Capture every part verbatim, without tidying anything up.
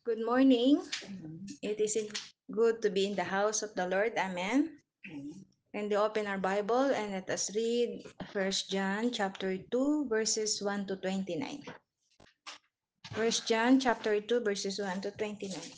Good morning. It is in- good to be in the house of the Lord. Amen. And we open our Bible and let us read First John chapter two verses one to twenty-nine. First John chapter two verses one to twenty-nine.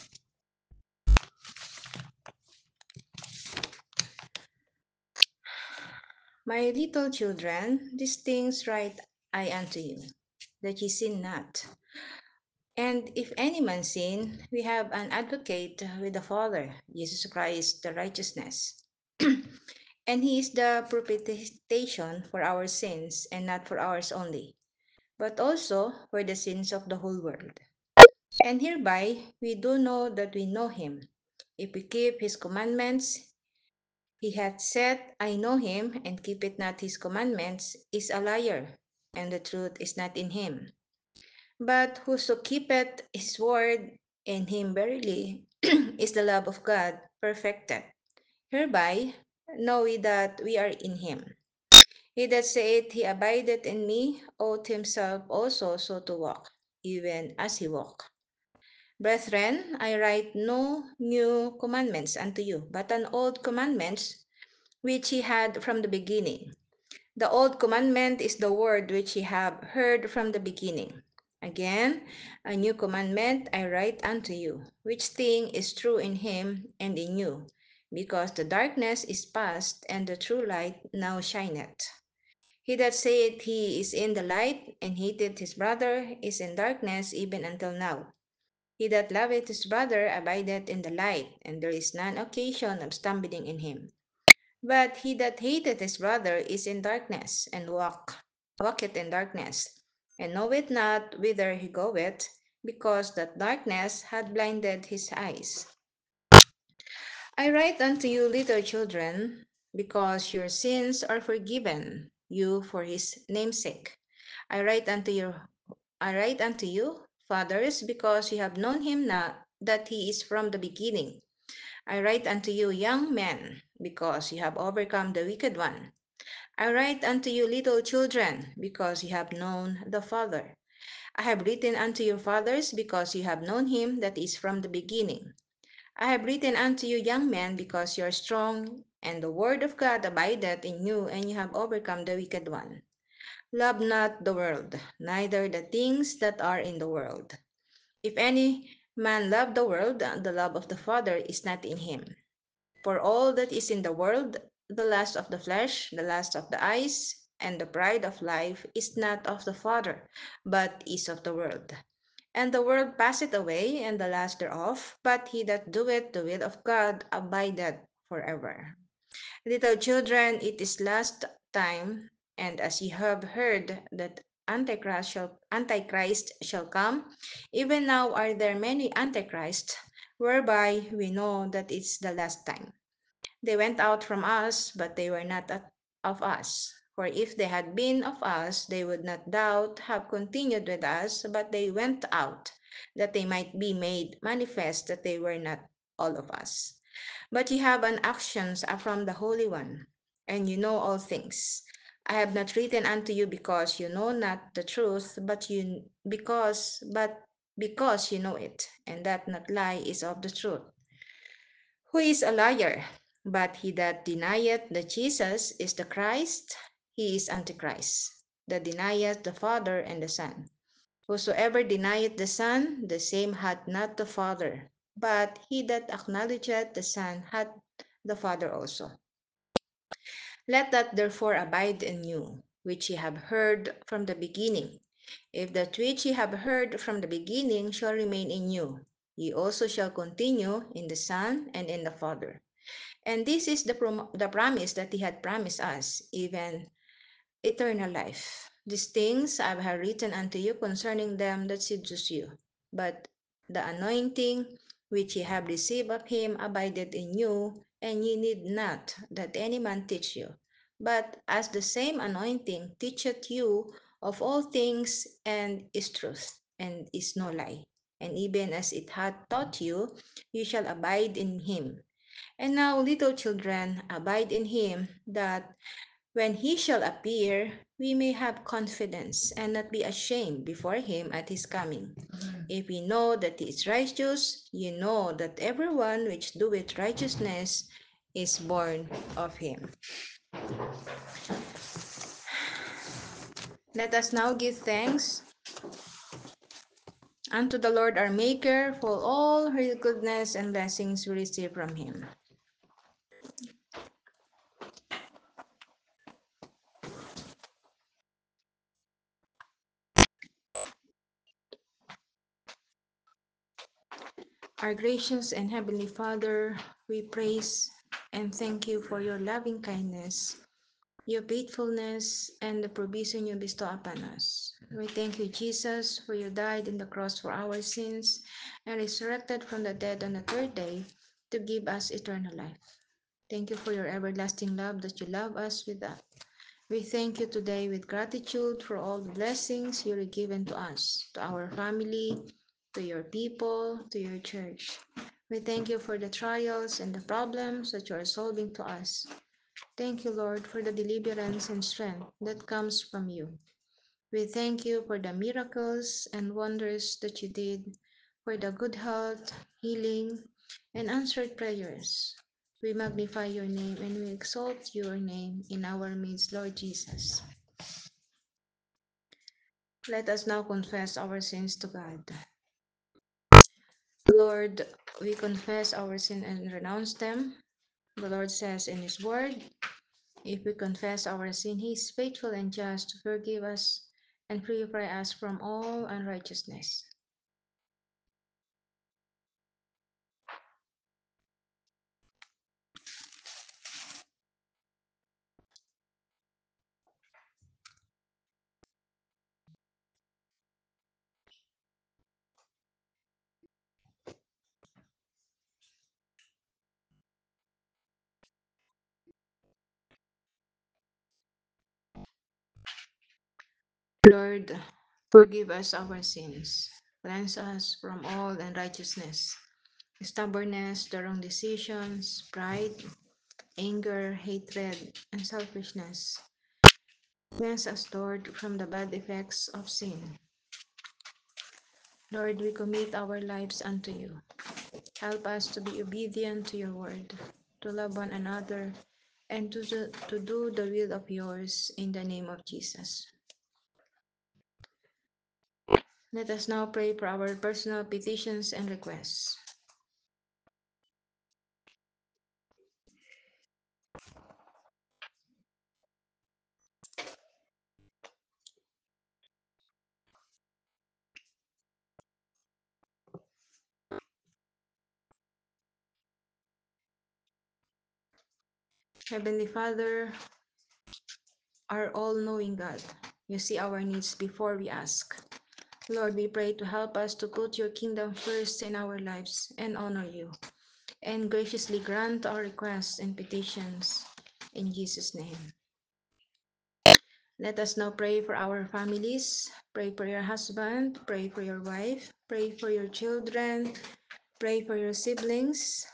My little children, these things write I unto you, that ye sin not. And if any man sin, we have an advocate with the Father, Jesus Christ, the righteousness. And he is the propitiation for our sins, and not for ours only, but also for the sins of the whole world. And hereby we do know that we know him, if we keep his commandments. He hath said, I know him, and keepeth not his commandments, is a liar, and the truth is not in him. But whoso keepeth his word, in him verily is the love of God perfected. Hereby know we that we are in him. He that saith he abideth in me ought himself also so to walk, even as he walked. Brethren, I write no new commandments unto you, but an old commandments which ye had from the beginning. The old commandment is the word which ye have heard from the beginning. Again, a new commandment I write unto you, which thing is true in him and in you, because the darkness is past, and the true light now shineth. He that saith he is in the light, and hateth his brother, is in darkness even until now. He that loveth his brother abideth in the light, and there is none occasion of stumbling in him. But he that hateth his brother is in darkness, and walk, walketh in darkness, and knoweth not whither he goeth, because that darkness hath blinded his eyes. I write unto you, little children, because your sins are forgiven you for his name's sake. I write unto you, I write unto you, fathers, because you have known him not that he is from the beginning. I write unto you, young men, because you have overcome the wicked one. I write unto you, little children, because you have known the Father. I have written unto you, fathers, because you have known him that is from the beginning. I have written unto you, young men, because you are strong, and the word of God abideth in you, and you have overcome the wicked one. Love not the world, neither the things that are in the world. If any man love the world, the love of the Father is not in him. For all that is in the world, the lust of the flesh, the lust of the eyes, and the pride of life, is not of the Father, but is of the world. And the world passeth away, and the lust thereof, but he that doeth the will of God abideth forever. Little children, it is last time, and as ye have heard that Antichrist shall, Antichrist shall come, even now are there many Antichrists, whereby we know that it's the last time. They went out from us, but they were not of us. For if they had been of us, they would not doubt have continued with us, but they went out, that they might be made manifest that they were not all of us. But ye have an actions from the Holy One, and you know all things. I have not written unto you because you know not the truth, but you because but because you know it, and that not lie is of the truth. Who is a liar? But he that denieth that Jesus is the Christ, he is Antichrist, that denieth the Father and the Son. Whosoever denieth the Son, the same hath not the Father. But he that acknowledgeth the Son hath the Father also. Let that therefore abide in you, which ye have heard from the beginning. If that which ye have heard from the beginning shall remain in you, ye also shall continue in the Son and in the Father. And this is the, prom- the promise that he had promised us, even eternal life. These things I have written unto you concerning them that seduce you. But the anointing which ye have received of him abideth in you, and ye need not that any man teach you. But as the same anointing teacheth you of all things, and is truth, and is no lie. And even as it hath taught you, you shall abide in him. And now, little children, abide in him, that When he shall appear, we may have confidence and not be ashamed before him at his coming. If we know that he is righteous, you know that everyone which doeth righteousness is born of him. Let us now give thanks unto the Lord our Maker for all his goodness and blessings we receive from him. Our gracious and heavenly Father, we praise and thank you for your loving kindness, your faithfulness, and the provision you bestow upon us. We thank you, Jesus, for you died on the cross for our sins and resurrected from the dead on the third day to give us eternal life. Thank you for your everlasting love that you love us with that. We thank you today with gratitude for all the blessings you have given to us, to our family, to your people, to your church. We thank you for the trials and the problems that you are solving to us. Thank you, Lord, for the deliverance and strength that comes from you. We thank you for the miracles and wonders that you did, for the good health, healing, and answered prayers. We magnify your name and we exalt your name in our midst, Lord Jesus. Let us now confess our sins to God. Lord, we confess our sin and renounce them. The Lord says in his word, if we confess our sin, he is faithful and just to forgive us and purify us from all unrighteousness. Lord, forgive us our sins. Cleanse us from all unrighteousness, stubbornness, the wrong decisions, pride, anger, hatred, and selfishness. Cleanse us, Lord, from the bad effects of sin. Lord, we commit our lives unto you. Help us to be obedient to your word, to love one another, and to do, to do the will of yours in the name of Jesus. Let us now pray for our personal petitions and requests. Heavenly Father, our all-knowing God, you see our needs before we ask. Lord, we pray to help us to put your kingdom first in our lives and honor you, and graciously grant our requests and petitions in Jesus' name. Let us now pray for our families. Pray for your husband, pray for your wife, pray for your children, pray for your siblings.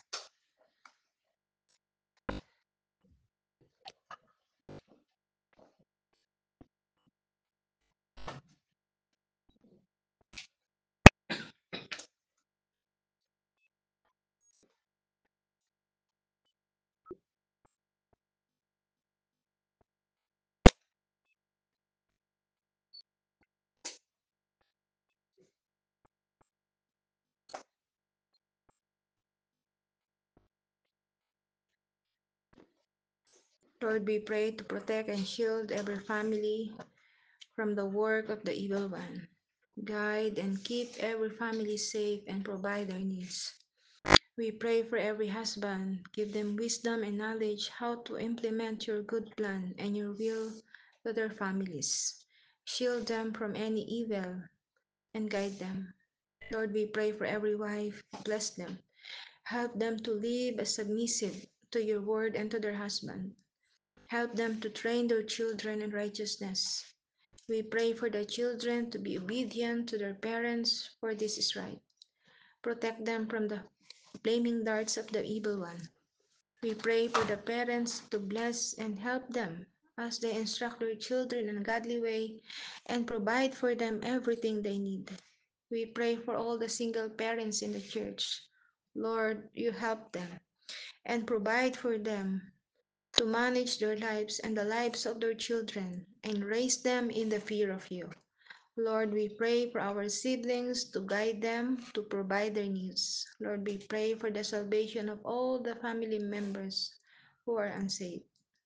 Lord, we pray to protect and shield every family from the work of the evil one. Guide and keep every family safe and provide their needs. We pray for every husband. Give them wisdom and knowledge how to implement your good plan and your will to their families. Shield them from any evil and guide them. Lord, we pray for every wife. Bless them. Help them to live as submissive to your word and to their husband. Help them to train their children in righteousness. We pray for the children to be obedient to their parents, for this is right. Protect them from the flaming darts of the evil one. We pray for the parents to bless and help them as they instruct their children in a godly way and provide for them everything they need. We pray for all the single parents in the church. Lord, you help them and provide for them to manage their lives and the lives of their children and raise them in the fear of you. Lord, we pray for our siblings to guide them to provide their needs. Lord, we pray for the salvation of all the family members who are unsaved.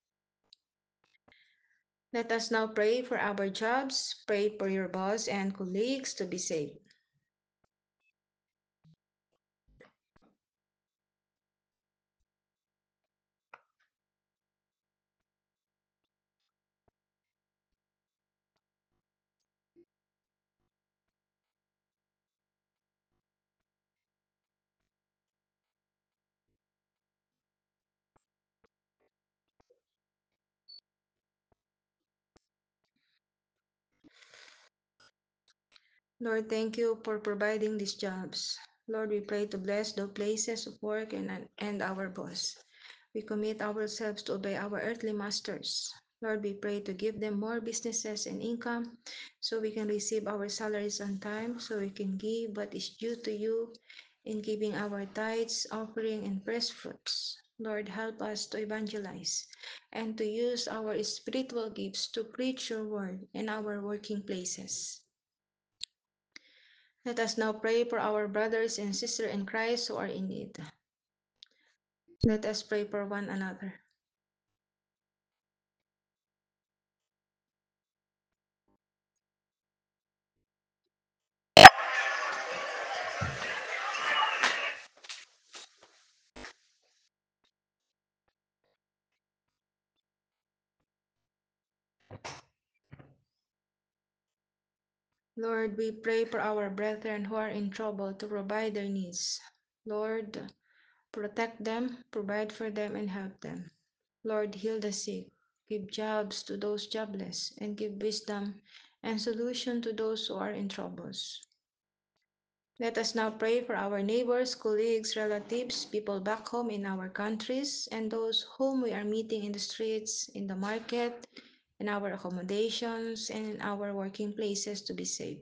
Let us now pray for our jobs. Pray for your boss and colleagues to be saved. Lord, thank you for providing these jobs. Lord, we pray to bless the places of work and, and our boss. We commit ourselves to obey our earthly masters. Lord, we pray to give them more businesses and income so we can receive our salaries on time, so we can give what is due to you in giving our tithes, offering, and first fruits. Lord, help us to evangelize and to use our spiritual gifts to preach your word in our working places. Let us now pray for our brothers and sisters in Christ who are in need. Let us pray for one another. Lord, we pray for our brethren who are in trouble to provide their needs. Lord, protect them, provide for them, and help them. Lord, heal the sick, give jobs to those jobless, and give wisdom and solution to those who are in troubles. Let us now pray for our neighbors, colleagues, relatives, people back home in our countries, and those whom we are meeting in the streets, in the market, in our accommodations, and in our working places to be safe.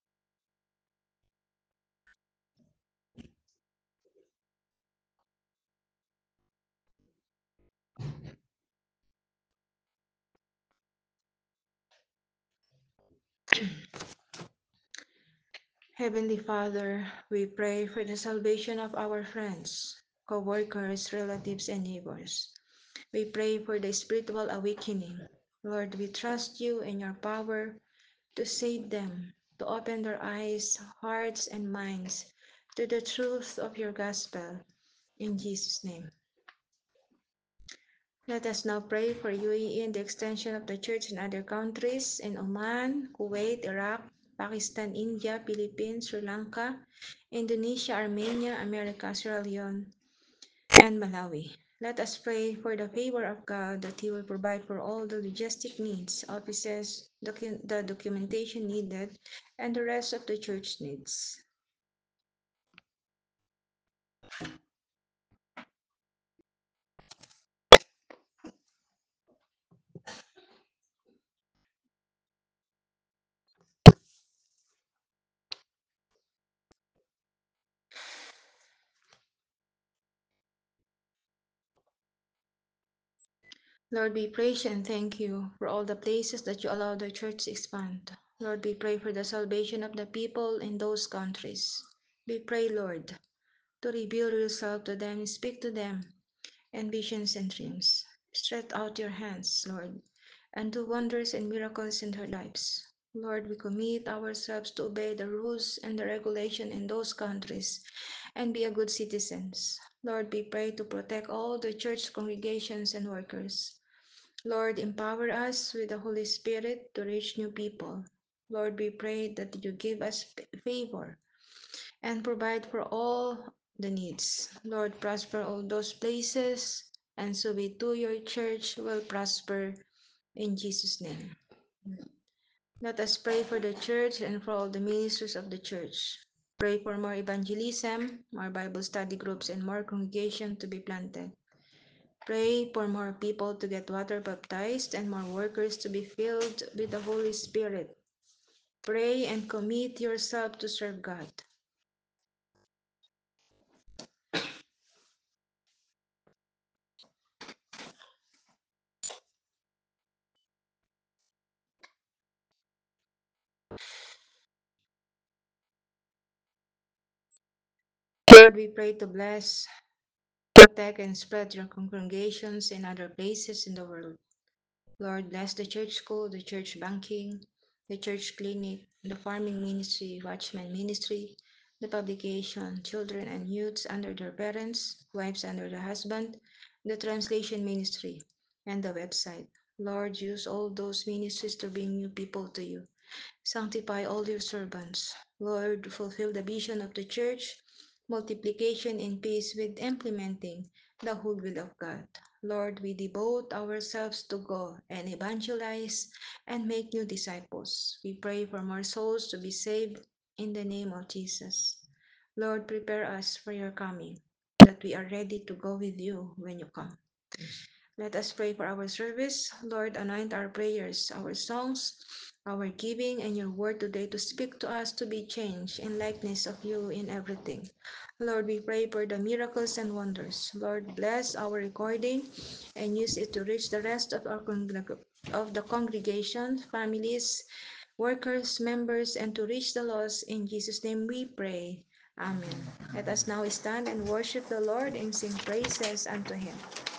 Heavenly Father, we pray for the salvation of our friends, co-workers, relatives, and neighbors. We pray for the spiritual awakening. Lord, we trust you and your power to save them, to open their eyes, hearts, and minds to the truth of your gospel. In Jesus' name. Let us now pray for U A E and the extension of the church in other countries in Oman, Kuwait, Iraq, Pakistan, India, Philippines, Sri Lanka, Indonesia, Armenia, America, Sierra Leone, and Malawi. Let us pray for the favor of God that He will provide for all the logistic needs, offices, docu- the documentation needed, and the rest of the church needs. Lord, we praise you and thank you for all the places that you allow the church to expand. Lord, we pray for the salvation of the people in those countries. We pray, Lord, to reveal yourself to them, speak to them in visions and dreams. Stretch out your hands, Lord, and do wonders and miracles in their lives. Lord, we commit ourselves to obey the rules and the regulation in those countries and be a good citizens. Lord, we pray to protect all the church congregations and workers. Lord, empower us with the Holy Spirit to reach new people. Lord, we pray that you give us favor and provide for all the needs. Lord, prosper all those places, and so we too, your church, will prosper in Jesus' name. Let us pray for the church and for all the ministers of the church. Pray for more evangelism, more Bible study groups, and more congregation to be planted. Pray for more people to get water baptized and more workers to be filled with the Holy Spirit. Pray and commit yourself to serve God. Lord, we pray to bless, protect, and spread your congregations in other places in the world. Lord, bless the church school, the church banking, the church clinic, the farming ministry, watchman ministry, the publication, children and youths under their parents, wives under their husband, the translation ministry, and the website. Lord, use all those ministries to bring new people to you. Sanctify all your servants. Lord, fulfill the vision of the church, multiplication in peace with implementing the whole will of God. Lord, we devote ourselves to go and evangelize and make new disciples. We pray for more souls to be saved in the name of Jesus. Lord, prepare us for your coming, that we are ready to go with you when you come. Let us pray for our service. Lord, anoint our prayers, our songs, our giving, and your word today to speak to us to be changed in likeness of you in everything. Lord, we pray for the miracles and wonders. Lord, bless our recording and use it to reach the rest of our congreg- of the congregation, families, workers, members, and to reach the lost. In Jesus' name we pray. Amen. Let us now stand and worship the Lord and sing praises unto him.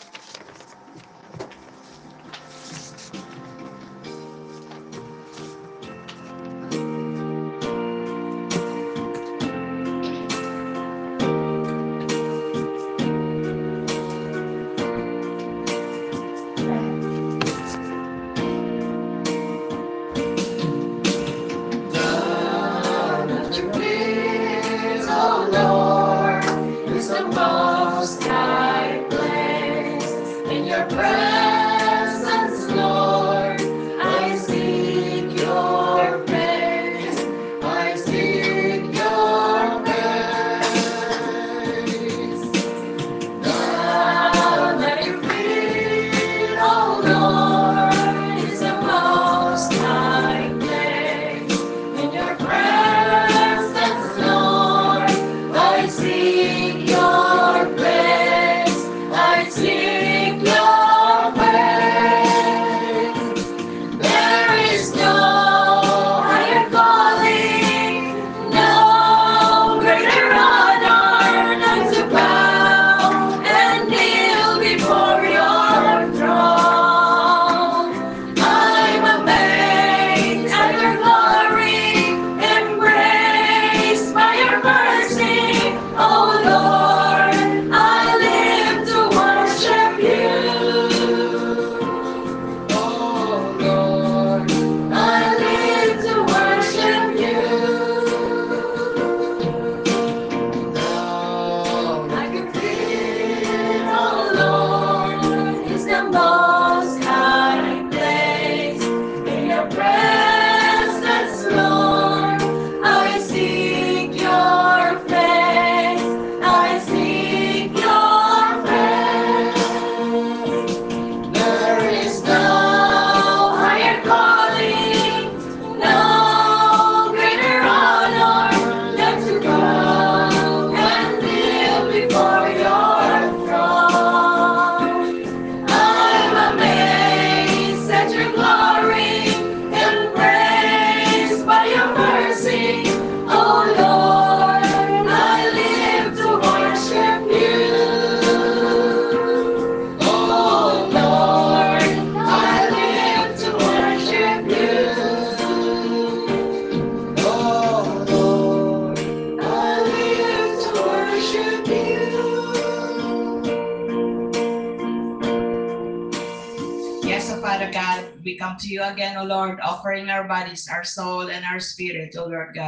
Father God, we come to you again, O Lord, offering our bodies, our soul, and our spirit, O Lord God.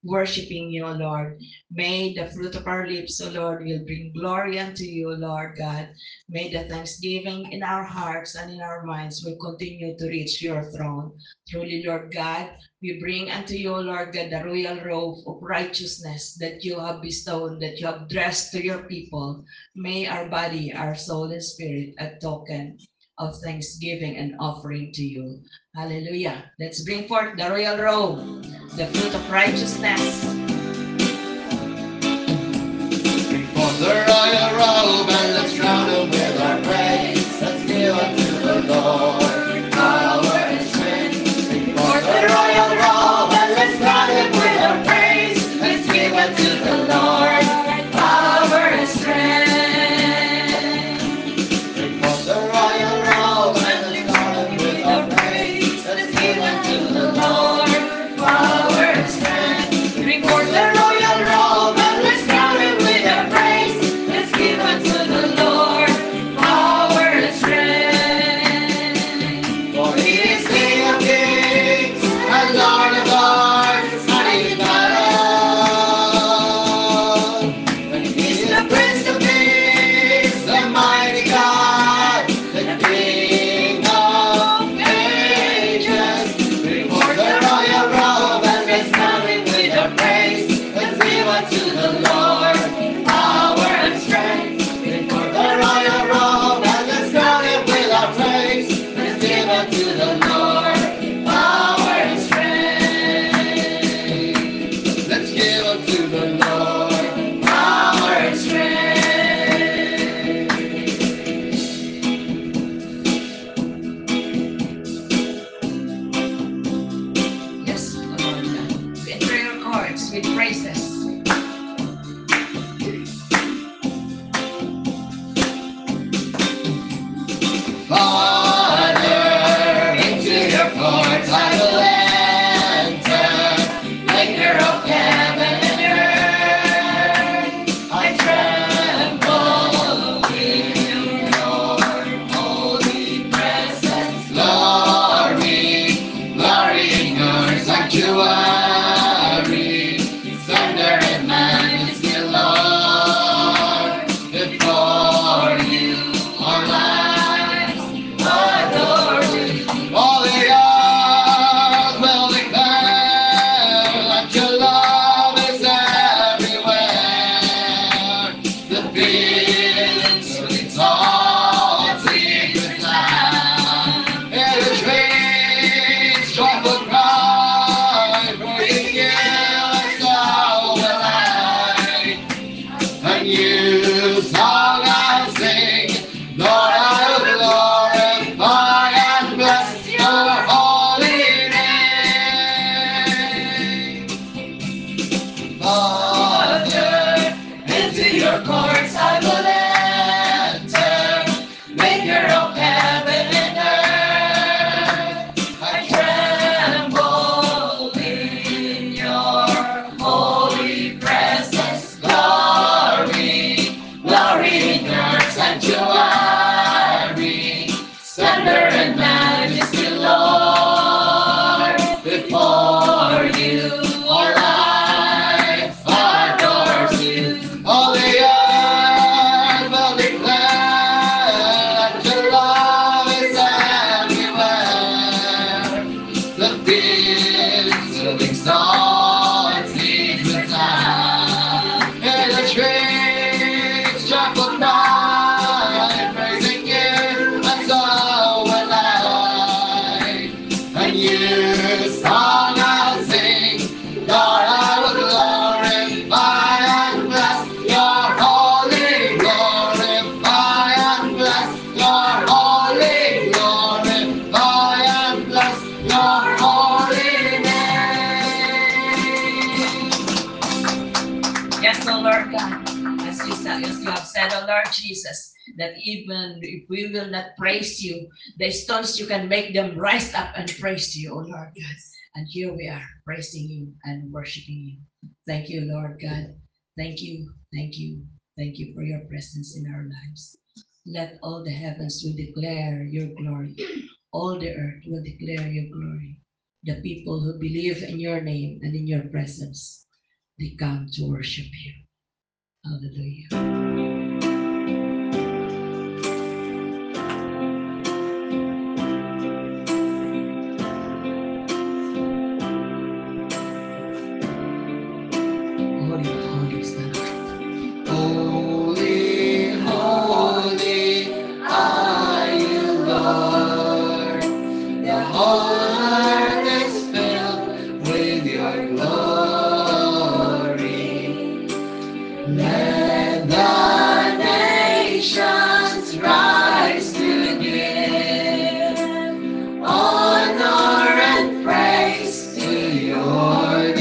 worshiping you, O Lord. May the fruit of our lips, O Lord, will bring glory unto you, O Lord God. May the thanksgiving in our hearts and in our minds will continue to reach your throne. Truly, Lord God, we bring unto you, O Lord God, the royal robe of righteousness that you have bestowed, that you have dressed to your people. May our body, our soul, and spirit a token of thanksgiving and offering to you. Hallelujah. Let's bring forth the royal robe, the fruit of righteousness. Bring forth the royal robe and let's crown him with our praise. Let's give unto the Lord power and strength. Bring forth the royal robe and let's crown him with our praise. Let's give unto the Lord power and strength. Bring forth the royal robe and let's crown him with our praise. Let's give unto the Lord power and strength. Bring forth the royal robe and let's crown him with our praise. Let's give unto the Lord power and strength. For he is King of kings and Lord of lords, mighty in battle. And he's the Prince of Peace, the mighty God, the King of ages. Bring forth the royal robe and let's crown him with our praise. Let's give unto the Lord power and strength. Bring forth the royal robe and let's crown him with our praise. Let's give unto the Lord power and strength. Let's give unto the Lord power and strength. Yes, Lord. We enter your courts with praises. Father, into your courts I will enter, maker of heaven and earth. I tremble in your holy presence. Glory, glory in your sanctuary. Splendor and majesty, Lord, before you our lives adore you. All the earth will declare that your love is everywhere. The fields will exalt secret land. In the trees, joyful cry, praising you and so will I. A new song I'll sing, Lord, I will glorify and bless your holy name. Father, into your courts I will enter, maker of heaven and earth. I tremble in your holy presence. Glory, glory in your sanctuary. Splendor and majesty, Lord, before you our life adores you. All the earth will declare that your love is everywhere. The fields will exalt secret land. In the trees, joyful cry, praising you, and so will I. A new song I'll sing, Lord, I will glorify and bless your holy, glorify and bless your holy, glorify and bless your holy name. Yes, O Lord God, as you, said, as you have said, O Lord Jesus, that even if we will not praise you, the stones you can make them rise up and praise you, O Lord God. And here we are praising you and worshiping you. Thank you, Lord God. Thank you, thank you, thank you for your presence in our lives. Let all the heavens will declare your glory. All the earth will declare your glory. The people who believe in your name and in your presence they come to worship you. Hallelujah. Holy, holy is the Lord. Holy, holy are you, Lord. The whole earth is filled with your glory. Let the nations rise to give honor and praise to your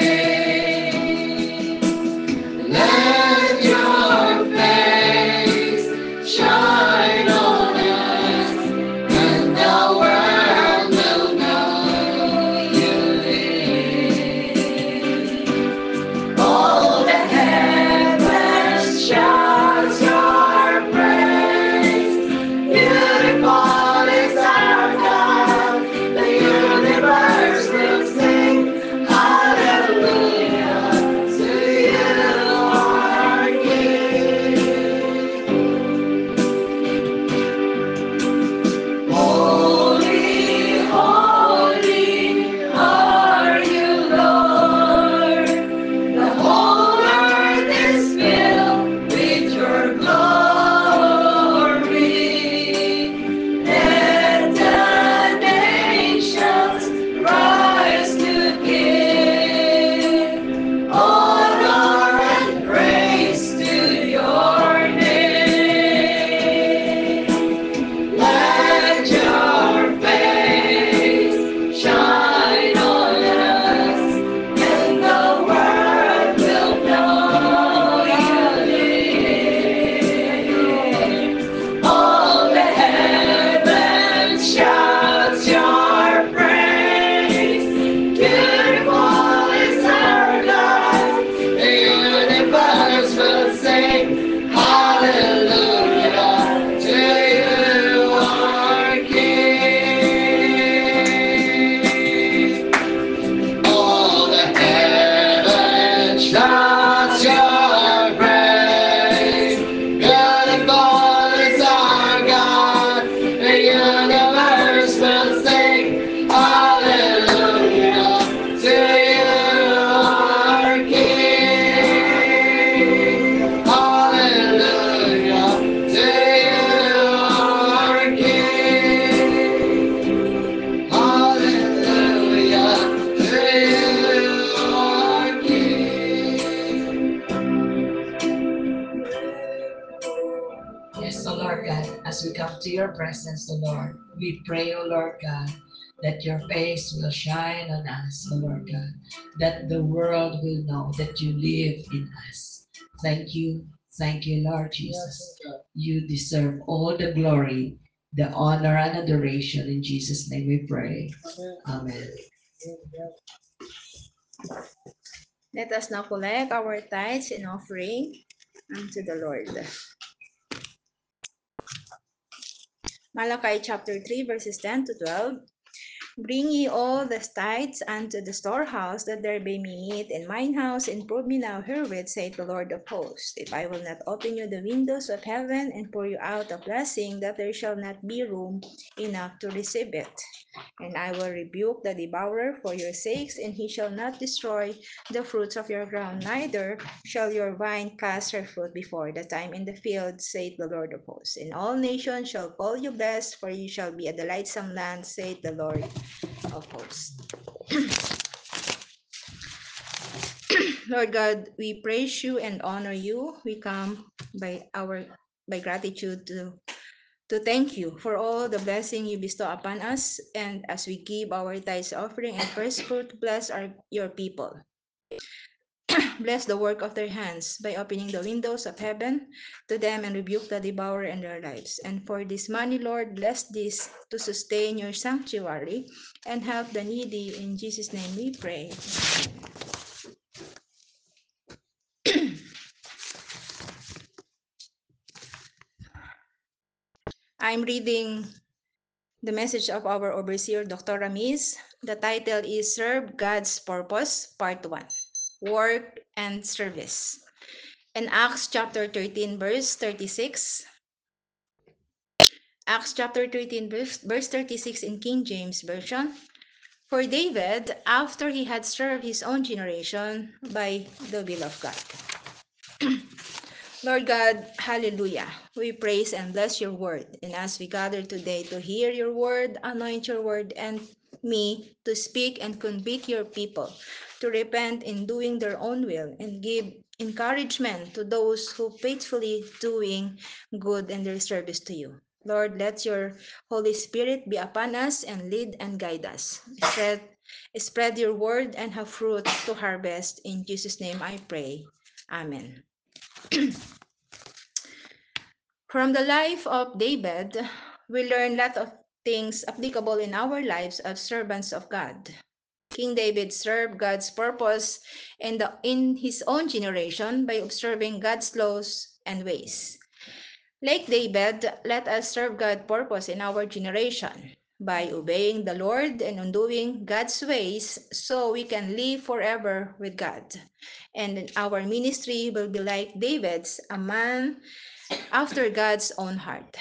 name. Let your face shine on us, and the world will know you live. All the heavens shout your praise. Beautiful is our God. The universe will sing hallelujah to you, our King. Holy, holy are you, Lord. The whole earth is filled with your glory. Let the nations rise to give honor and praise to your name. Let your face shine on us, and the world will know you live. All the heavens shout your praise. Beautiful is our God. The universe will sing hallelujah to you, our King. All the heavens shout your praise. Beautiful is our God. The universe will sing hallelujah to you, our King. Hallelujah to you, our King. Hallelujah to you, our King. Yes, O Lord God, as we come to your presence, O Lord, we pray, O Lord God, that your face will shine on us, O Lord God, that the world will know that you live in us. Thank you, thank you, Lord Jesus. You deserve all the glory, the honor, and adoration. In Jesus' name we pray. Amen. Let us now collect our tithes and offering unto the Lord. Malachi chapter three, verses ten to twelve. Bring ye all the tithes unto the storehouse, that there may be meat in mine house, and prove me now herewith, saith the Lord of hosts, if I will not open you the windows of heaven, and pour you out a blessing, that there shall not be room enough to receive it. And I will rebuke the devourer for your sakes, and he shall not destroy the fruits of your ground, neither shall your vine cast her fruit before the time in the field, saith the Lord of hosts. And all nations shall call you blessed, for you shall be a delightsome land, saith the Lord of hosts. Lord God, we praise you and honor you. We come by our by gratitude to to thank you for all the blessing you bestow upon us, and as we give our tithes offering and first fruit, bless our your people. Bless the work of their hands by opening the windows of heaven to them and rebuke the devourer in their lives. And for this money, Lord, bless this to sustain your sanctuary and help the needy. In Jesus' name we pray. I'm reading the message of our overseer, Doctor Ramis. The title is Serve God's Purpose, Part one. work, and service. In Acts chapter thirteen, verse thirty-six, Acts chapter thirteen, verse, verse thirty-six in King James Version. For David, after he had served his own generation by the will of God. Lord God, hallelujah. We praise and bless your word. And as we gather today to hear your word, anoint your word and me to speak and convict your people to repent in doing their own will and give encouragement to those who faithfully doing good in their service to you. Lord, let your Holy Spirit be upon us and lead and guide us. Spread, spread your word and have fruit to harvest. In Jesus' name I pray. Amen. From the life of David, we learn a lot of things applicable in our lives as servants of God. King David served God's purpose in, the, in his own generation by observing God's laws and ways. Like David, let us serve God's purpose in our generation by obeying the Lord and undoing God's ways so we can live forever with God. And our ministry will be like David's, a man after God's own heart.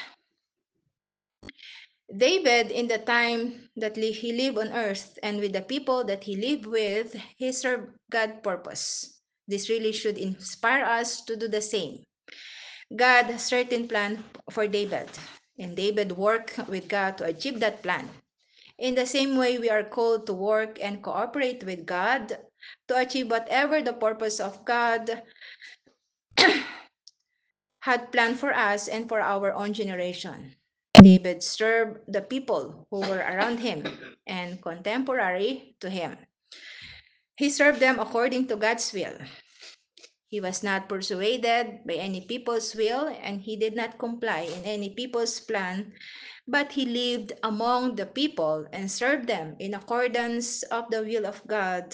David, in the time that he lived on earth and with the people that he lived with, he served God's purpose. This really should inspire us to do the same. God has certain plan for David, and David worked with God to achieve that plan. In the same way, we are called to work and cooperate with God to achieve whatever the purpose of God had planned for us and for our own generation. David served the people who were around him and contemporary to him. He served them according to God's will. He was not persuaded by any people's will, and he did not comply in any people's plan, but he lived among the people and served them in accordance of the will of God.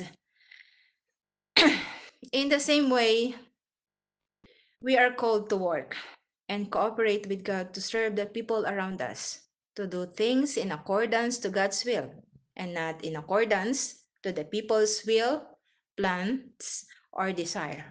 In the same way, we are called to work and cooperate with God to serve the people around us, to do things in accordance to God's will and not in accordance to the people's will, plans, or desire.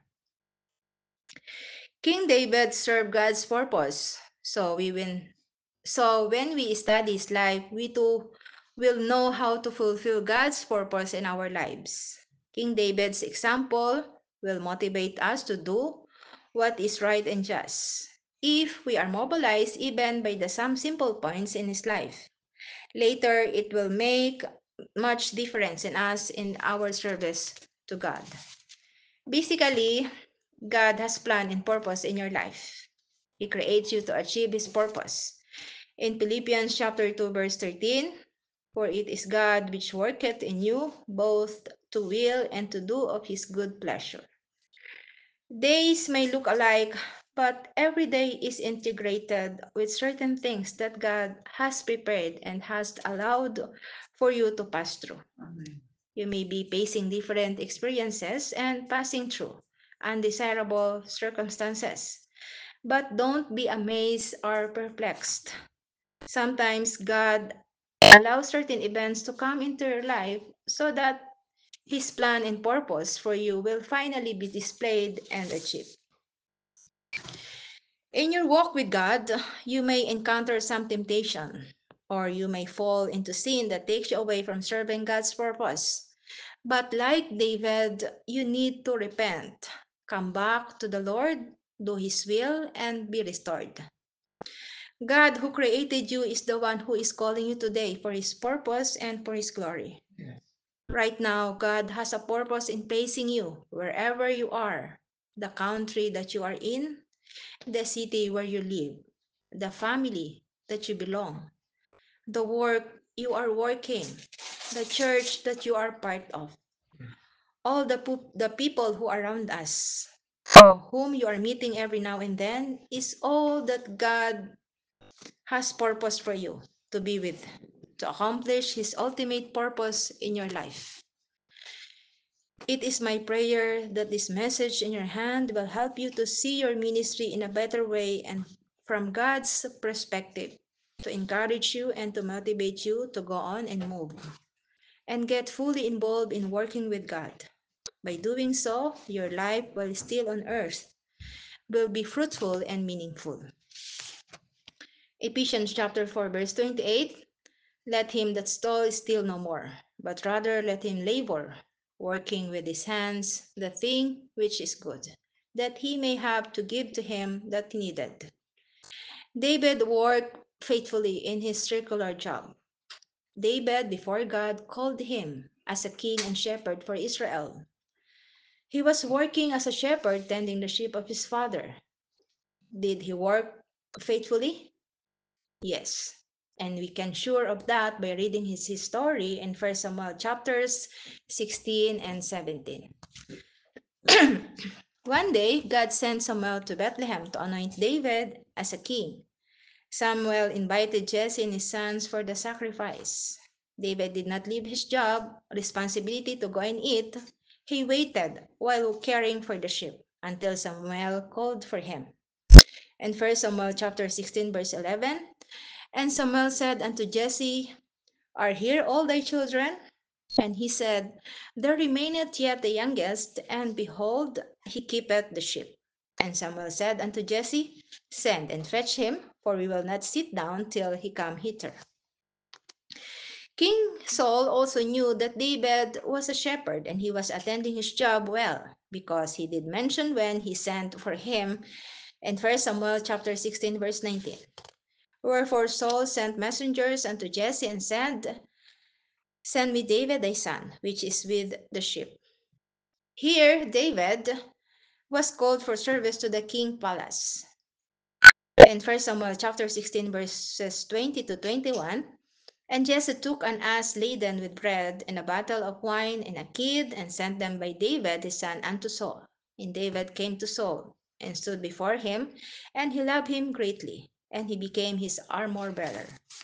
King David served God's purpose, so we will so when we study his life, we too will know how to fulfill God's purpose in our lives. King David's example will motivate us to do what is right and just. If we are mobilized even by the some simple points in his life, later it will make much difference in us in our service to God. Basically, God has plan and purpose in your life. He creates you to achieve his purpose. In Philippians chapter two verse thirteen, for it is God which worketh in you both to will and to do of his good pleasure. Days may look alike, but every day is integrated with certain things that God has prepared and has allowed for you to pass through. Amen. You may be facing different experiences and passing through undesirable circumstances, but don't be amazed or perplexed. Sometimes God allows certain events to come into your life so that his plan and purpose for you will finally be displayed and achieved. In your walk with God, you may encounter some temptation, or you may fall into sin that takes you away from serving God's purpose. But like David, you need to repent, come back to the Lord, do his will, and be restored. God who created you is the one who is calling you today for his purpose and for his glory. Yes. Right now, God has a purpose in placing you wherever you are, the country that you are in, the city where you live, the family that you belong, the work you are working, the church that you are part of, all the, the people who are around us, or whom you are meeting every now and then, is all that God has purpose for you to be with, to accomplish his ultimate purpose in your life. It is my prayer that this message in your hand will help you to see your ministry in a better way and from God's perspective, to encourage you and to motivate you to go on and move and get fully involved in working with God. By doing so, your life while still on earth will be fruitful and meaningful. Ephesians chapter four verse twenty-eight, let him that stole steal no more, but rather let him labor, working with his hands the thing which is good, that he may have to give to him that needed. David worked faithfully in his circular job. David, before God, called him as a king and shepherd for Israel. He was working as a shepherd tending the sheep of his father. Did he work faithfully? Yes. And we can sure of that by reading his history in First Samuel chapters sixteen and seventeen. One day, God sent Samuel to Bethlehem to anoint David as a king. Samuel invited Jesse and his sons for the sacrifice. David did not leave his job, responsibility to go and eat. He waited while caring for the sheep until Samuel called for him. In First Samuel chapter sixteen verse eleven, and Samuel said unto Jesse, are here all thy children? And he said, there remaineth yet the youngest, and behold, he keepeth the sheep. And Samuel said unto Jesse, send and fetch him, for we will not sit down till he come hither. King Saul also knew that David was a shepherd, and he was attending his job well, because he did mention when he sent for him in First Samuel chapter sixteen, verse nineteen. Wherefore Saul sent messengers unto Jesse and said, send me David thy son, which is with the sheep. Here David was called for service to the king palace. In First Samuel chapter sixteen, verses twenty to twenty-one, and Jesse took an ass laden with bread, and a bottle of wine, and a kid, and sent them by David his son unto Saul. And David came to Saul, and stood before him, and he loved him greatly, and he became his armor bearer.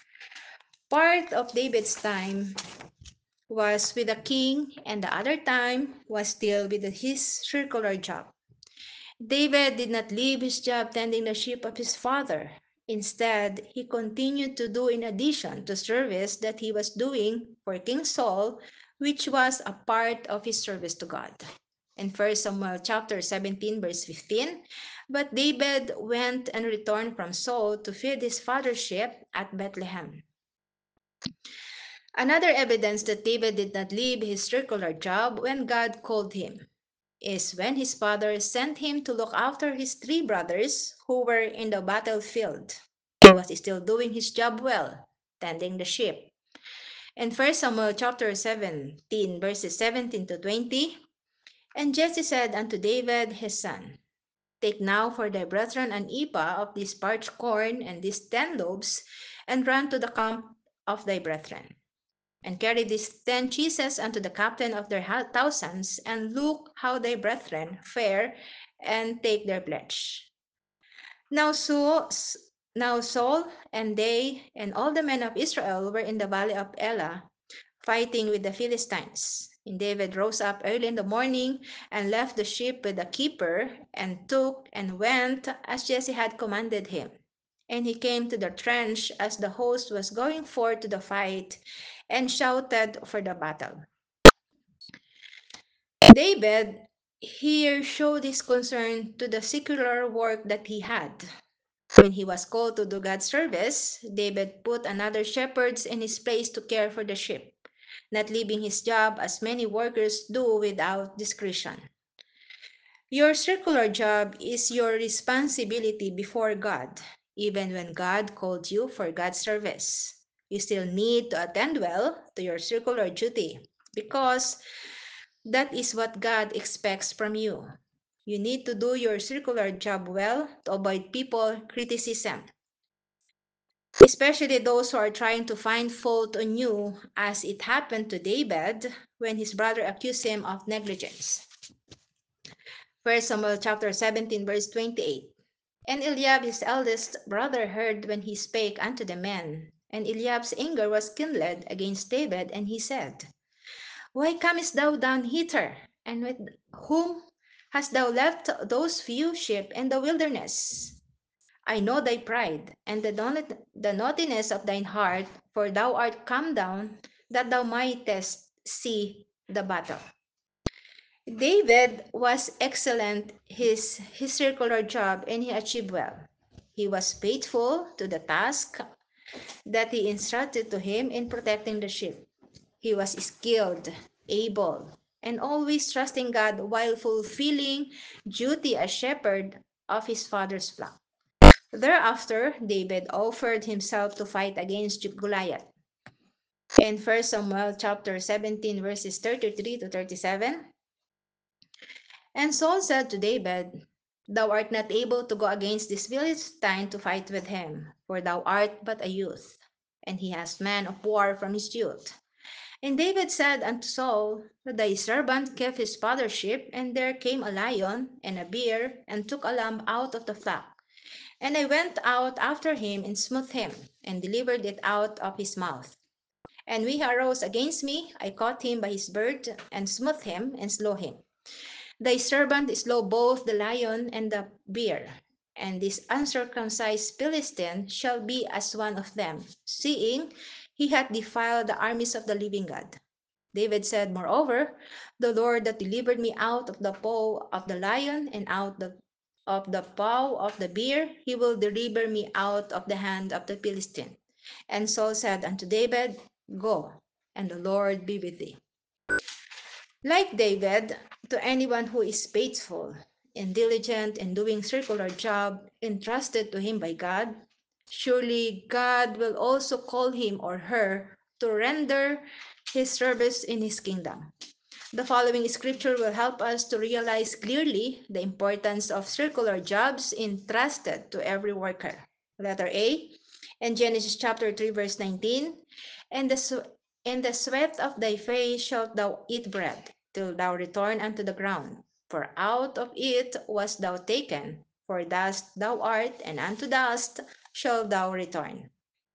Part of David's time was with the king, and the other time was still with his circular job. David did not leave his job tending the sheep of his father. Instead, he continued to do in addition to service that he was doing for King Saul, which was a part of his service to God. In First Samuel chapter seventeen, verse fifteen, but David went and returned from Saul to feed his father's sheep at Bethlehem. Another evidence that David did not leave his circular job when God called him is when his father sent him to look after his three brothers who were in the battlefield. He was still doing his job well, tending the sheep. In First Samuel chapter seventeen, verses seventeen to twenty, and Jesse said unto David his son, take now for thy brethren an ephah of this parched corn and these ten loaves, and run to the camp of thy brethren. And carry these ten cheeses unto the captain of their thousands, and look how thy brethren fare, and take their pledge. Now Saul, now Saul and they and all the men of Israel were in the valley of Elah, fighting with the Philistines. And David rose up early in the morning and left the sheep with the keeper, and took and went as Jesse had commanded him. And he came to the trench as the host was going forth to the fight, and shouted for the battle. David here showed his concern to the secular work that he had. When he was called to do God's service, David put another shepherds in his place to care for the sheep, not leaving his job as many workers do without discretion. Your circular job is your responsibility before God, even when God called you for God's service. You still need to attend well to your circular duty because that is what God expects from you. You need to do your circular job well to avoid people criticism, especially those who are trying to find fault on you, as it happened to David when his brother accused him of negligence. First Samuel chapter seventeen, verse twenty-eight. And Eliab his eldest brother heard when he spake unto the men. And Eliab's anger was kindled against David, and he said, why comest thou down hither? And with whom hast thou left those few sheep in the wilderness? I know thy pride, and the, the naughtiness of thine heart, for thou art come down, that thou mightest see the battle. David was excellent his his circular job and he achieved well. He was faithful to the task that he instructed to him in protecting the sheep. He was skilled, able, and always trusting God while fulfilling duty as shepherd of his father's flock. Thereafter, David offered himself to fight against Goliath. In First Samuel chapter seventeen verses thirty-three to thirty-seven, and Saul said to David, "Thou art not able to go against this Philistine to fight with him, for thou art but a youth, and he has men of war from his youth." And David said unto Saul, "Thy servant kept his father's sheep, and there came a lion and a bear, and took a lamb out of the flock. And I went out after him, and smote him, and delivered it out of his mouth. And when he arose against me, I caught him by his beard, and smote him, and slew him. Thy servant slew both the lion and the bear, and this uncircumcised Philistine shall be as one of them, seeing he hath defiled the armies of the living God." David said, "Moreover, the Lord that delivered me out of the paw of the lion and out the, of the paw of the bear, he will deliver me out of the hand of the Philistine." And Saul said unto David, "Go, and the Lord be with thee." Like David, to anyone who is faithful and diligent in doing circular job entrusted to him by God, surely God will also call him or her to render his service in his kingdom. The following scripture will help us to realize clearly the importance of circular jobs entrusted to every worker. Letter A, in Genesis chapter three, verse nineteen, and the, sw- in the sweat of thy face shalt thou eat bread, till thou return unto the ground. For out of it wast thou taken, for dust thou art, and unto dust shalt thou return.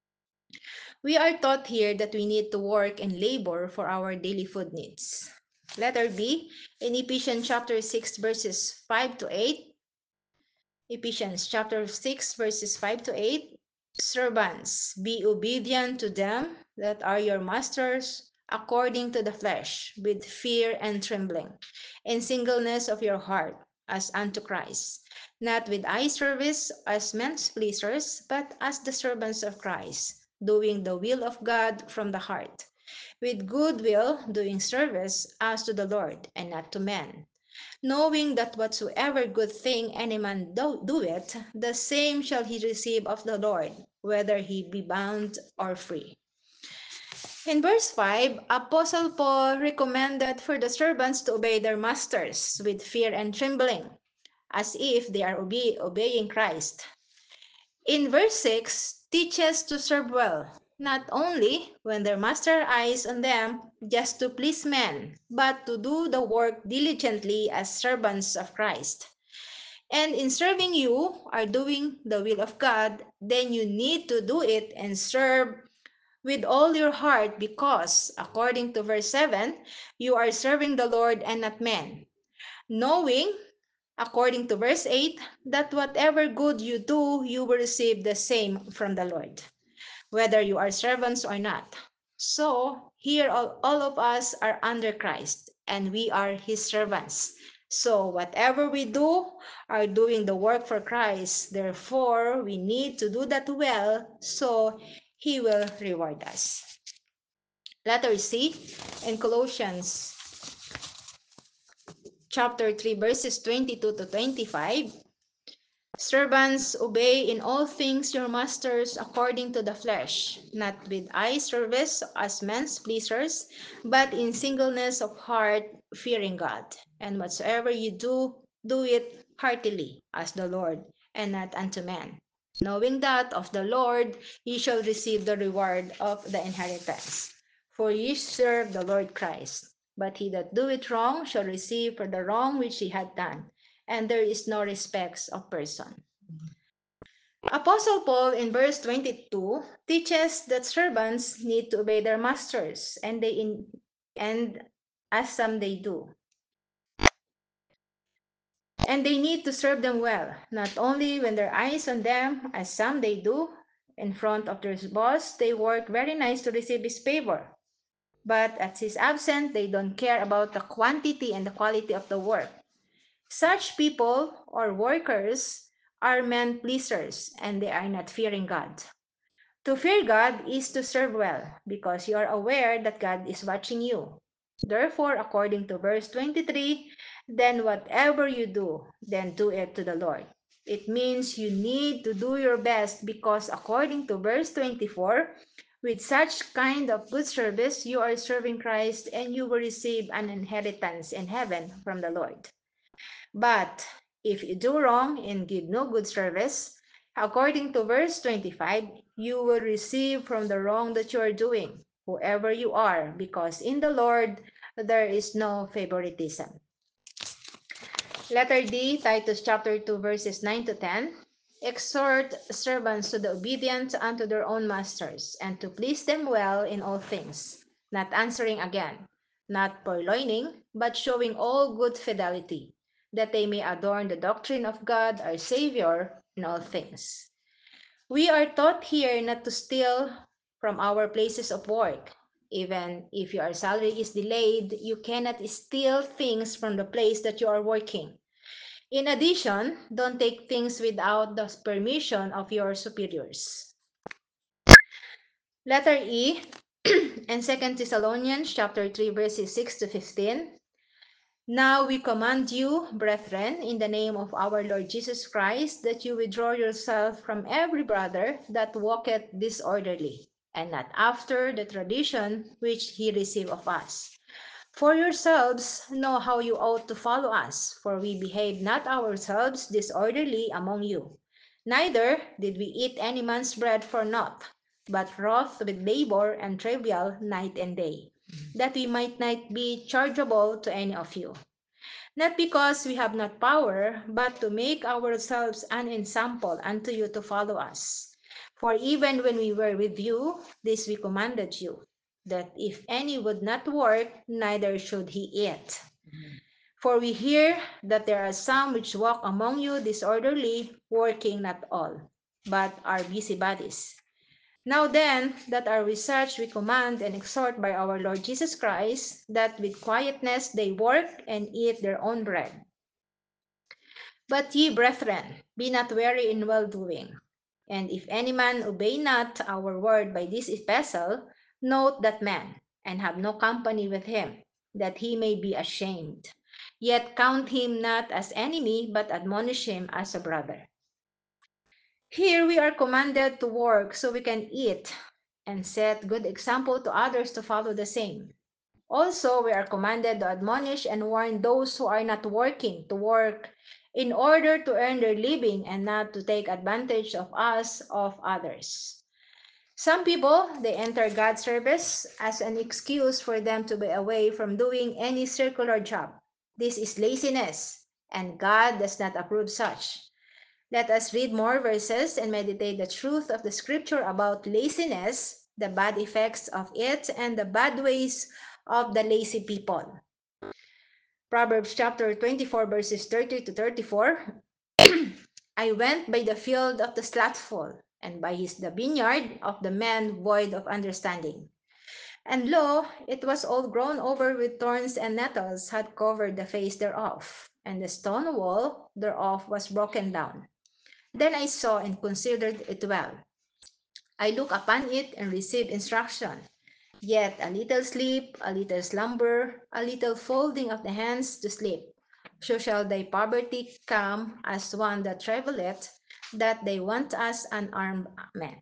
We are taught here that we need to work and labor for our daily food needs. Letter B, in Ephesians chapter six, verses five to eight, Ephesians chapter six, verses five to eight, "Servants, be obedient to them that are your masters, according to the flesh, with fear and trembling, in singleness of your heart, as unto Christ, not with eye service as men's pleasers, but as the servants of Christ, doing the will of God from the heart, with good will, doing service as to the Lord, and not to men, knowing that whatsoever good thing any man do, doeth, the same shall he receive of the Lord, whether he be bound or free." In verse five, Apostle Paul recommended for the servants to obey their masters with fear and trembling, as if they are obe- obeying Christ. In verse six, teaches to serve well, not only when their master eyes on them just to please men, but to do the work diligently as servants of Christ. And in serving, you are doing the will of God, then you need to do it and serve with all your heart because, according to verse seven, you are serving the Lord and not men, knowing, according to verse eight, that whatever good you do, you will receive the same from the Lord, whether you are servants or not. So, here all, all of us are under Christ and we are his servants. So, whatever we do are doing the work for Christ. Therefore, we need to do that well so he will reward us. Letter C in Colossians chapter three verses twenty-two to twenty-five. "Servants, obey in all things your masters according to the flesh, not with eye service as men's pleasers, but in singleness of heart, fearing God. And whatsoever you do, do it heartily as the Lord, and not unto men, knowing that of the Lord ye shall receive the reward of the inheritance. For ye serve the Lord Christ. But he that doeth wrong shall receive for the wrong which he hath done, and there is no respect of person." Apostle Paul in verse twenty-two teaches that servants need to obey their masters, and they in and as some they do. And they need to serve them well, not only when their eyes on them, as some they do, in front of their boss, they work very nice to receive his favor. But as he's absent, they don't care about the quantity and the quality of the work. Such people or workers are men pleasers and they are not fearing God. To fear God is to serve well, because you are aware that God is watching you. Therefore, according to verse twenty-three, then whatever you do, then do it to the Lord. It means you need to do your best because according to verse twenty-four, with such kind of good service, you are serving Christ and you will receive an inheritance in heaven from the Lord. But if you do wrong and give no good service, according to verse twenty-five, you will receive from the wrong that you are doing, whoever you are, because in the Lord there is no favoritism. Letter D, Titus chapter two, verses nine to ten. Exhort servants to the obedient unto their own masters, and to please them well in all things, not answering again, not purloining, but showing all good fidelity, that they may adorn the doctrine of God our Savior in all things. We are taught here not to steal from our places of work. Even if your salary is delayed, you cannot steal things from the place that you are working. In addition, don't take things without the permission of your superiors. Letter E and Second Thessalonians chapter three verses six to fifteen. Now we command you, brethren, in the name of our Lord Jesus Christ, that you withdraw yourself from every brother that walketh disorderly, and not after the tradition which he received of us. For yourselves know how you ought to follow us, for we behaved not ourselves disorderly among you. Neither did we eat any man's bread for naught, but wrought with labor and travail night and day, that we might not be chargeable to any of you. Not because we have not power, but to make ourselves an ensample unto you to follow us. For even when we were with you, this we commanded you, that if any would not work, neither should he eat. For we hear that there are some which walk among you disorderly, working not all, but are busybodies. Now then, that are with such we command and exhort by our Lord Jesus Christ, that with quietness they work and eat their own bread. But ye, brethren, be not weary in well doing. And if any man obey not our word by this epistle, note that man, and have no company with him, that he may be ashamed. Yet count him not as enemy, but admonish him as a brother. Here we are commanded to work so we can eat and set good example to others to follow the same. Also, we are commanded to admonish and warn those who are not working to work in order to earn their living and not to take advantage of us of others. Some people, they enter God's service as an excuse for them to be away from doing any circular job. This is laziness, and God does not approve such. Let us read more verses and meditate the truth of the scripture about laziness, the bad effects of it, and the bad ways of the lazy people. Proverbs chapter twenty-four, verses thirty to thirty-four. I went by the field of the slothful, and by his the vineyard of the man void of understanding. And lo, it was all grown over with thorns, and nettles had covered the face thereof, and the stone wall thereof was broken down. Then I saw and considered it well. I looked upon it and received instruction. Yet a little sleep, a little slumber, a little folding of the hands to sleep. So shall thy poverty come as one that travelleth, that they want as an armed man.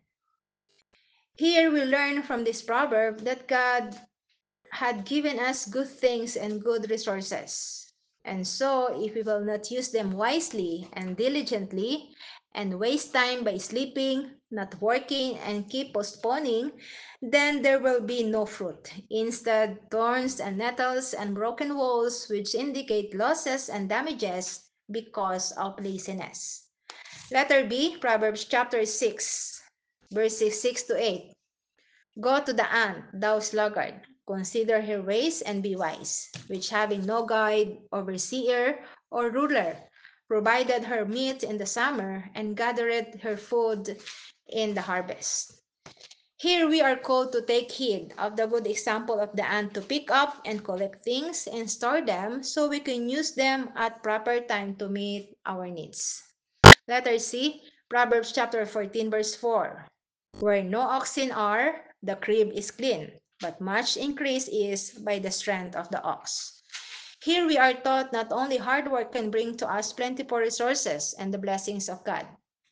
Here we learn from this proverb that God had given us good things and good resources. And so, if we will not use them wisely and diligently, and waste time by sleeping, not working, and keep postponing, then there will be no fruit. Instead, thorns and nettles and broken walls, which indicate losses and damages because of laziness. Letter B, Proverbs chapter six, verses six to eight. Go to the ant, thou sluggard, consider her ways and be wise, which having no guide, overseer, or ruler, provided her meat in the summer, and gathered her food in the harvest. Here we are called to take heed of the good example of the ant to pick up and collect things and store them so we can use them at proper time to meet our needs. Letter C, Proverbs chapter fourteen verse four. Where no oxen are, the crib is clean, but much increase is by the strength of the ox. Here we are taught not only hard work can bring to us plentiful resources and the blessings of God.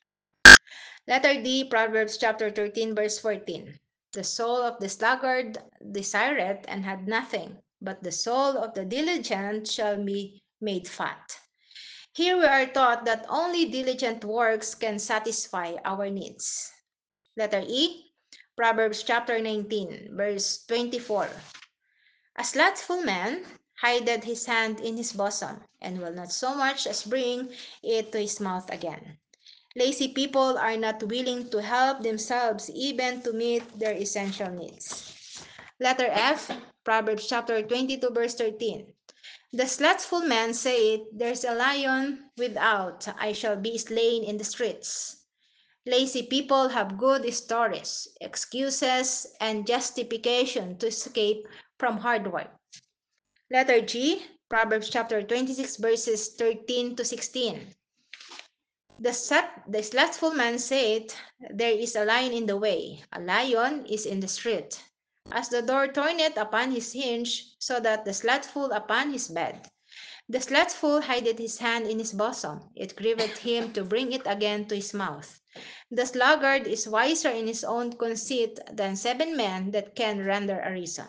Letter D, Proverbs chapter thirteen, verse fourteen. The soul of the sluggard desireth and had nothing, but the soul of the diligent shall be made fat. Here we are taught that only diligent works can satisfy our needs. Letter E, Proverbs chapter nineteen, verse twenty-four. A slothful man hideth his hand in his bosom, and will not so much as bring it to his mouth again. Lazy people are not willing to help themselves even to meet their essential needs. Letter F, Proverbs chapter twenty-two, verse thirteen. The slothful man saith, there's a lion without, I shall be slain in the streets. Lazy people have good stories, excuses, and justification to escape from hard work. Letter G, Proverbs chapter twenty-six, verses thirteen to sixteen. The, sat, the slothful man said, there is a lion in the way, a lion is in the street. As the door turneth upon his hinge, so that the slothful upon his bed. The slothful hideth his hand in his bosom, it grieveth him to bring it again to his mouth. The sluggard is wiser in his own conceit than seven men that can render a reason.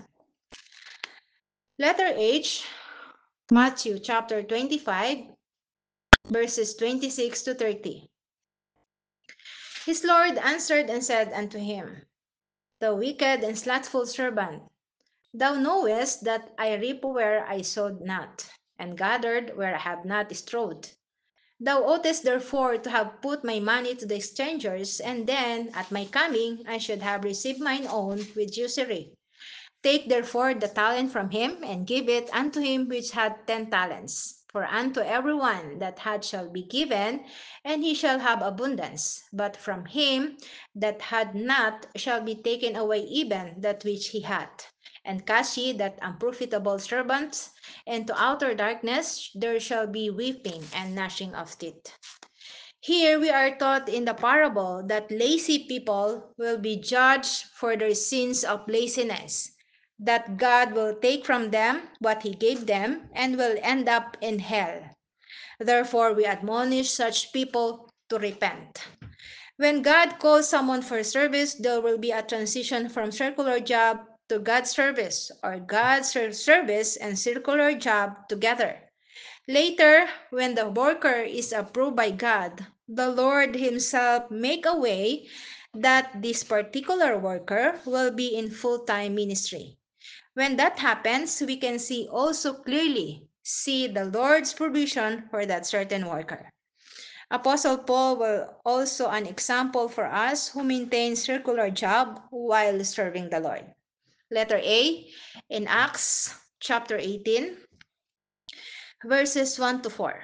Letter H, Matthew chapter twenty-five, verses twenty-six to thirty. His Lord answered and said unto him, thou wicked and slothful servant, thou knowest that I reap where I sowed not, and gathered where I have not strawed. Thou oughtest therefore to have put my money to the exchangers, and then at my coming I should have received mine own with usury. Take therefore the talent from him, and give it unto him which had ten talents. For unto every one that had shall be given, and he shall have abundance. But from him that had not shall be taken away even that which he had. And cast ye that unprofitable servant into outer darkness, there shall be weeping and gnashing of teeth. Here we are taught in the parable that lazy people will be judged for their sins of laziness, that God will take from them what he gave them and will end up in hell. Therefore, we admonish such people to repent. When God calls someone for service, there will be a transition from circular job to God's service, or God's service and circular job together. Later, when the worker is approved by God, the Lord himself make a way that this particular worker will be in full-time ministry. When that happens, we can see also clearly see the Lord's provision for that certain worker. Apostle Paul will also an example for us who maintain circular job while serving the Lord. Letter A, in Acts chapter eighteen, verses one to four.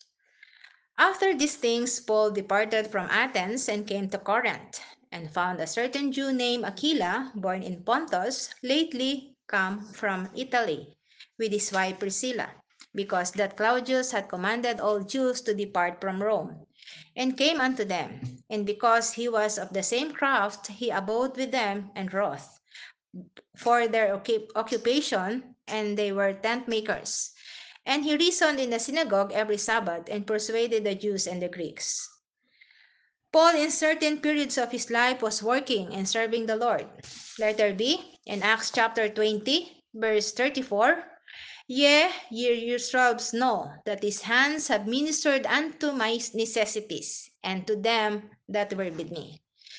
After these things, Paul departed from Athens and came to Corinth, and found a certain Jew named Aquila, born in Pontus, lately come from Italy, with his wife Priscilla, because that Claudius had commanded all Jews to depart from Rome, and came unto them. And because he was of the same craft, he abode with them and wrought for their occupation, and they were tent makers. And he reasoned in the synagogue every Sabbath and persuaded the Jews and the Greeks. Paul, in certain periods of his life, was working and serving the Lord. Letter B, in Acts chapter twenty, verse thirty-four. Yea, ye yourselves know that his hands have ministered unto my necessities, and to them that were with me.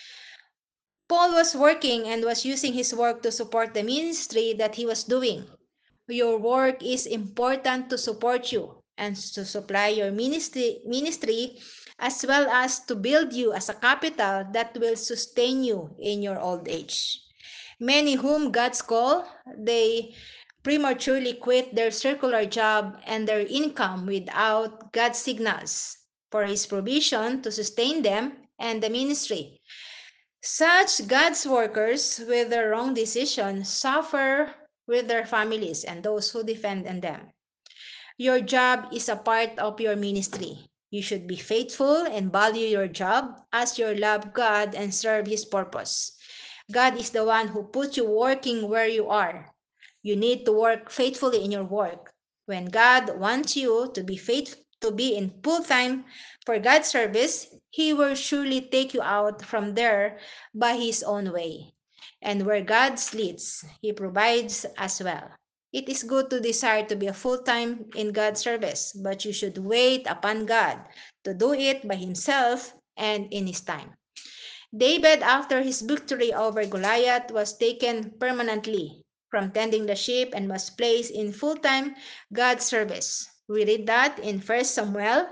Paul was working and was using his work to support the ministry that he was doing. Your work is important to support you and to supply your ministry, ministry as well as to build you as a capital that will sustain you in your old age. Many whom God's call, they prematurely quit their circular job and their income without God's signals for his provision to sustain them and the ministry. Such God's workers with their wrong decision suffer with their families and those who defend them. Your job is a part of your ministry. You should be faithful and value your job as you love God and serve His purpose. God is the one who put you working where you are. You need to work faithfully in your work. When God wants you to be faithful to be in full time for God's service, He will surely take you out from there by His own way. And where God leads, He provides as well. It is good to desire to be a full time in God's service, but you should wait upon God to do it by Himself and in His time. David, after his victory over Goliath, was taken permanently from tending the sheep and was placed in full time God's service. We read that in First Samuel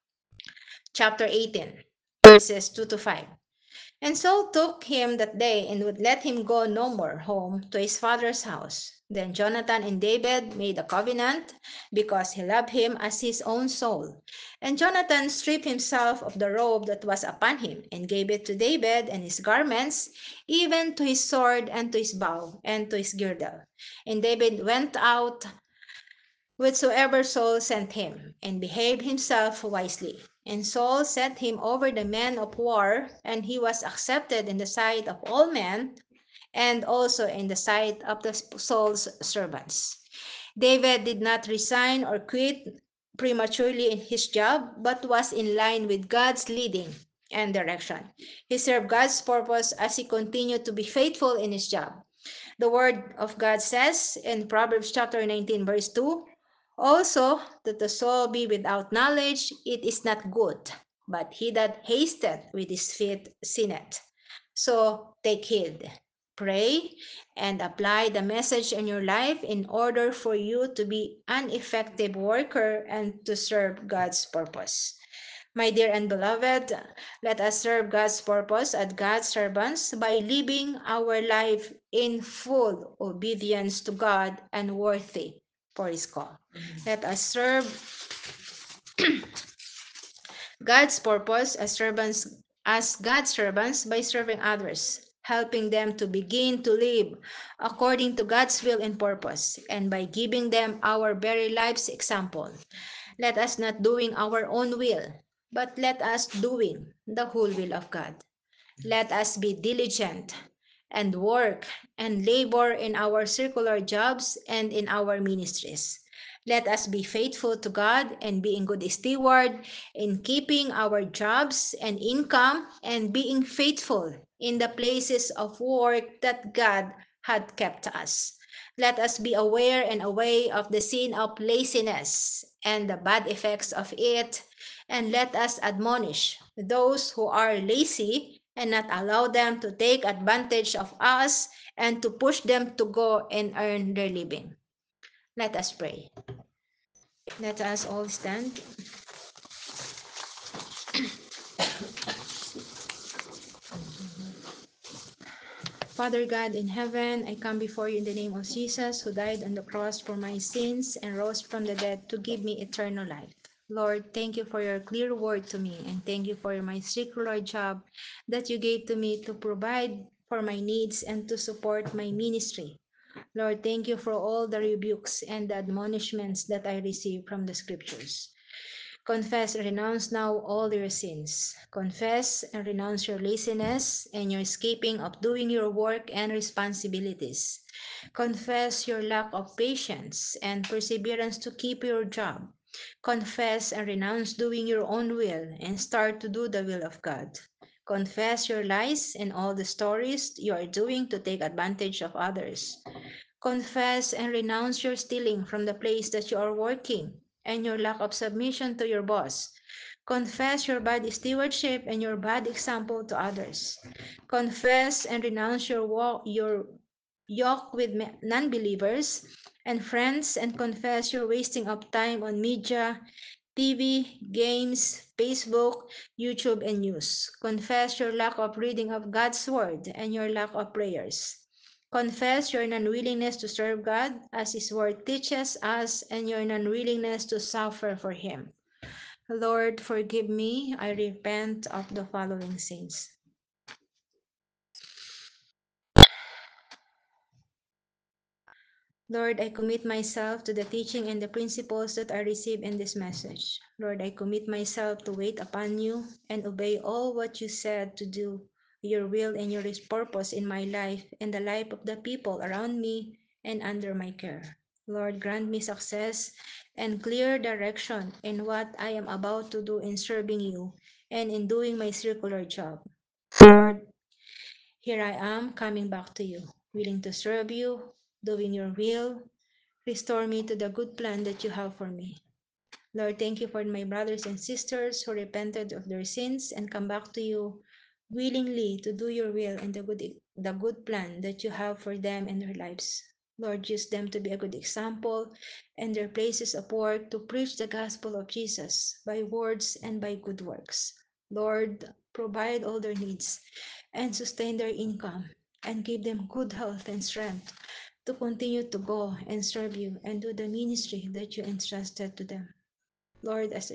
chapter eighteen, verses two to five. And Saul took him that day and would let him go no more home to his father's house. Then Jonathan and David made a covenant because he loved him as his own soul. And Jonathan stripped himself of the robe that was upon him and gave it to David and his garments, even to his sword and to his bow and to his girdle. And David went out whithersoever Saul sent him, and behaved himself wisely. And Saul set him over the men of war, and he was accepted in the sight of all men, and also in the sight of the Saul's servants. David did not resign or quit prematurely in his job, but was in line with God's leading and direction. He served God's purpose as he continued to be faithful in his job. The word of God says in Proverbs chapter nineteen, verse two, also that the soul be without knowledge, it is not good, but he that hasteth with his feet sinneth. So take heed, pray, and apply the message in your life in order for you to be an effective worker and to serve God's purpose. My dear and beloved, let us serve God's purpose as God's servants by living our life in full obedience to God and worthy for His call. Let us serve God's purpose as servants as God's servants by serving others, helping them to begin to live according to God's will and purpose, and by giving them our very life's example. Let us not doing our own will, but let us doing the whole will of God. Let us be diligent and work and labor in our circular jobs and in our ministries. Let us be faithful to God and being good steward in keeping our jobs and income and being faithful in the places of work that God had kept us. Let us be aware and aware of the sin of laziness and the bad effects of it, and let us admonish those who are lazy and not allow them to take advantage of us and to push them to go and earn their living. Let us pray. Let us all stand. Father God in heaven, I come before you in the name of Jesus, who died on the cross for my sins and rose from the dead to give me eternal life. Lord, thank you for your clear word to me, and thank you for my secular job that you gave to me to provide for my needs and to support my ministry. Lord, thank you for all the rebukes and the admonishments that I receive from the scriptures. Confess and renounce now all your sins. Confess and renounce your laziness and your escaping of doing your work and responsibilities. Confess your lack of patience and perseverance to keep your job. Confess and renounce doing your own will and start to do the will of God. Confess your lies and all the stories you are doing to take advantage of others. Confess and renounce your stealing from the place that you are working and your lack of submission to your boss. Confess your bad stewardship and your bad example to others. Confess and renounce your walk, your yoke with non-believers and friends, and confess your wasting of time on media, T V, games, Facebook, YouTube, and news. Confess your lack of reading of God's word and your lack of prayers. Confess your unwillingness to serve God as His word teaches us and your unwillingness to suffer for Him. Lord, forgive me. I repent of the following sins. Lord, I commit myself to the teaching and the principles that I receive in this message. Lord, I commit myself to wait upon you and obey all what you said to do, your will and your purpose in my life and the life of the people around me and under my care. Lord, grant me success and clear direction in what I am about to do in serving you and in doing my circular job. Lord, here I am coming back to you, willing to serve you, doing your will. Restore me to the good plan that you have for me. Lord, thank you for my brothers and sisters who repented of their sins and come back to you willingly to do your will and the good, the good plan that you have for them and their lives. Lord, use them to be a good example and their places of work to preach the gospel of Jesus by words and by good works. Lord, provide all their needs and sustain their income and give them good health and strength to continue to go and serve you and do the ministry that you entrusted to them. Lord, as a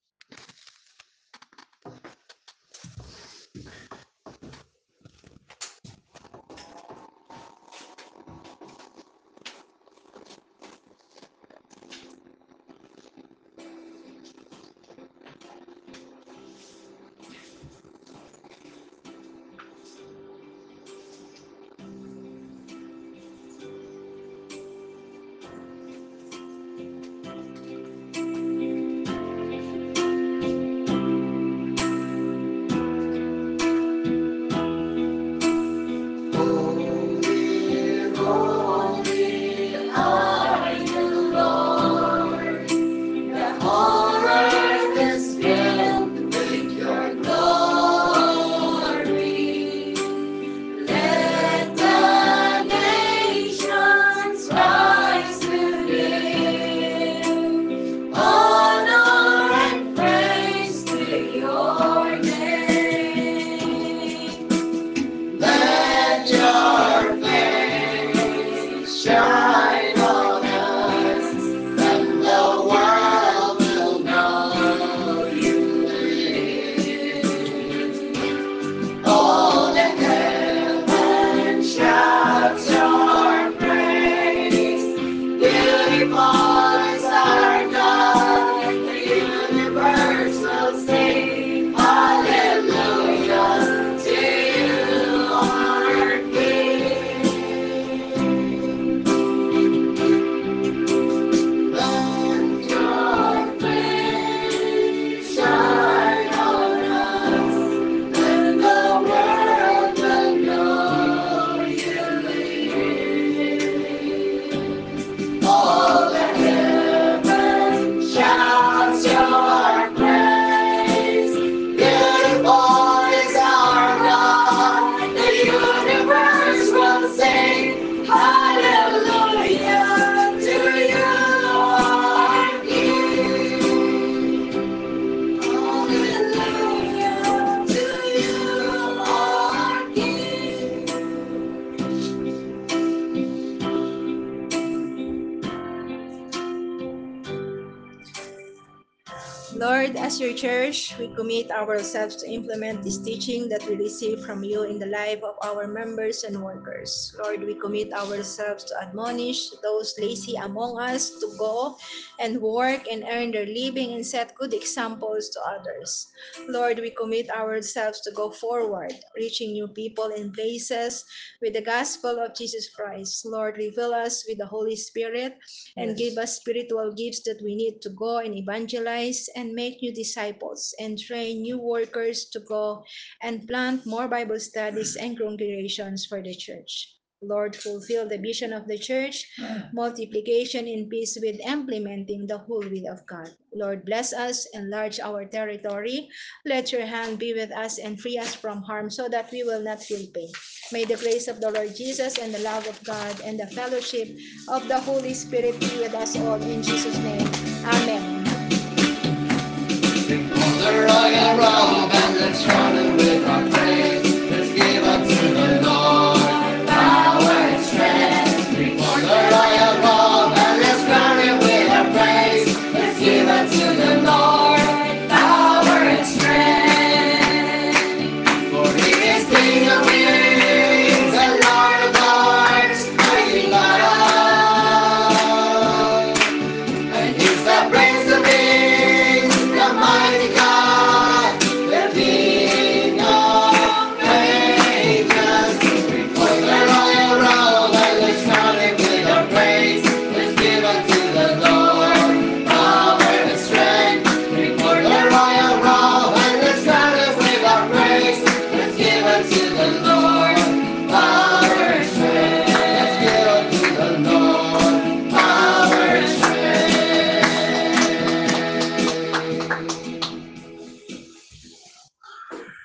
Lord, as your church, we commit ourselves to implement this teaching that we receive from you in the life of our members and workers. Lord, we commit ourselves to admonish those lazy among us to go and work and earn their living and set good examples to others. Lord, we commit ourselves to go forward, reaching new people and places with the gospel of Jesus Christ. Lord, refill us with the Holy Spirit and give us spiritual gifts that we need to go and evangelize and make new disciples and train new workers to go and plant more Bible studies and congregations for the church. Lord, fulfill the vision of the church, multiplication in peace with implementing the whole will of God. Lord, bless us, enlarge our territory. Let your hand be with us and free us from harm so that we will not feel pain. May the grace of the Lord Jesus and the love of God and the fellowship of the Holy Spirit be with us all in Jesus' name. Amen. The royal robe and the throne